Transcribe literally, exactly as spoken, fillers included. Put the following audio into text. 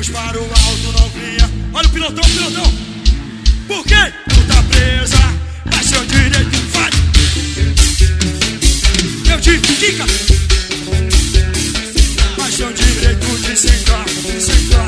Mãos para o alto, novinha. Olha o pilotão, pilotão. Por quê? Tu tá presa, mas seu direito vai. Eu te quica, mas seu direito de sentar, de sentar.